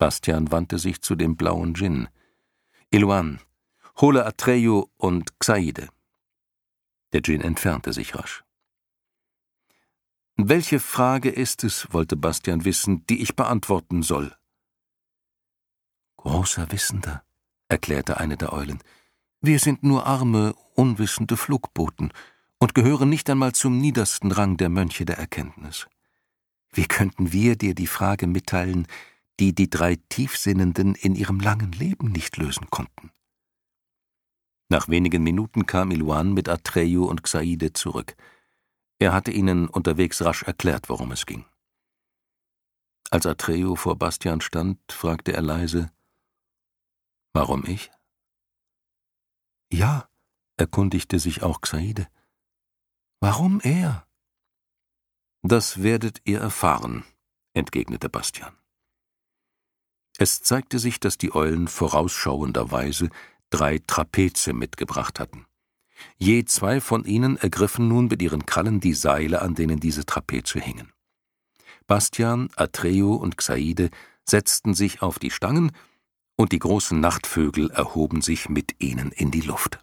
Bastian wandte sich zu dem blauen Djinn. »Iluan, hole Atreyu und Xaide.« Der Djinn entfernte sich rasch. »Welche Frage ist es«, wollte Bastian wissen, »die ich beantworten soll?« »Großer Wissender«, erklärte eine der Eulen, »wir sind nur arme, unwissende Flugboten und gehören nicht einmal zum niedersten Rang der Mönche der Erkenntnis. Wie könnten wir dir die Frage mitteilen, die die 3 Tiefsinnenden in ihrem langen Leben nicht lösen konnten?« Nach wenigen Minuten kam Iluan mit Atreyu und Xaide zurück. Er hatte ihnen unterwegs rasch erklärt, worum es ging. Als Atreyu vor Bastian stand, fragte er leise, »Warum ich?« »Ja«, erkundigte sich auch Xaide, »warum er?« »Das werdet ihr erfahren«, entgegnete Bastian. Es zeigte sich, dass die Eulen vorausschauenderweise 3 Trapeze mitgebracht hatten. Je 2 von ihnen ergriffen nun mit ihren Krallen die Seile, an denen diese Trapeze hingen. Bastian, Atreyu und Xaide setzten sich auf die Stangen, und die großen Nachtvögel erhoben sich mit ihnen in die Luft.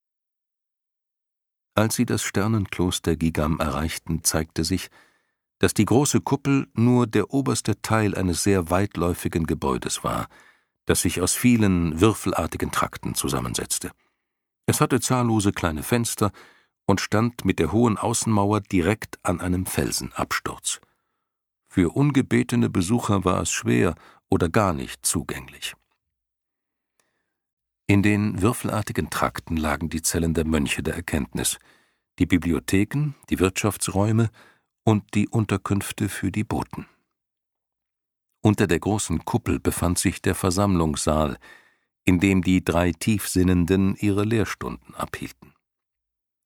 Als sie das Sternenkloster Gigam erreichten, zeigte sich, dass die große Kuppel nur der oberste Teil eines sehr weitläufigen Gebäudes war, das sich aus vielen würfelartigen Trakten zusammensetzte. Es hatte zahllose kleine Fenster und stand mit der hohen Außenmauer direkt an einem Felsenabsturz. Für ungebetene Besucher war es schwer oder gar nicht zugänglich. In den würfelartigen Trakten lagen die Zellen der Mönche der Erkenntnis, die Bibliotheken, die Wirtschaftsräume und die Unterkünfte für die Boten. Unter der großen Kuppel befand sich der Versammlungssaal, in dem die 3 Tiefsinnenden ihre Lehrstunden abhielten.